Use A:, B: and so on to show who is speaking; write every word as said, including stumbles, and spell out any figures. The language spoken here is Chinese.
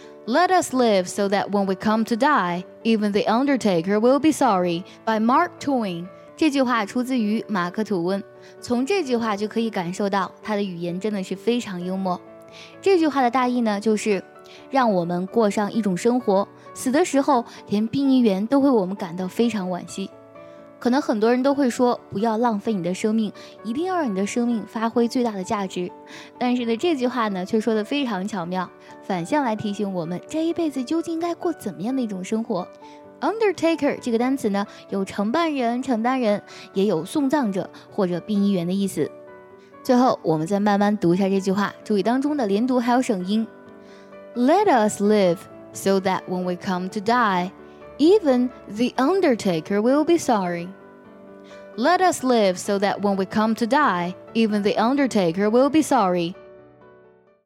A: Let us live so that when we come to die, even the undertaker will be sorry, by Mark Twain。 这句话出自于马克·吐温，从这句话就可以感受到他的语言真的是非常幽默。这句话的大意呢，就是让我们过上一种生活，死的时候连殡仪员都会为我们感到非常惋惜。可能很多人都会说，不要浪费你的生命，一定要让你的生命发挥最大的价值。但是呢，这句话呢却说得非常巧妙，反向来提醒我们这一辈子究竟应该过怎么样的一种生活。Undertaker 这个单词呢，有承办人、承担人，也有送葬者或者殡仪员的意思。最后我们再慢慢读一下这句话，注意当中的连读还有省音。Let us live so that when we come to die, even the undertaker will be sorry. Let us live so that when we come to die, even the undertaker will be sorry.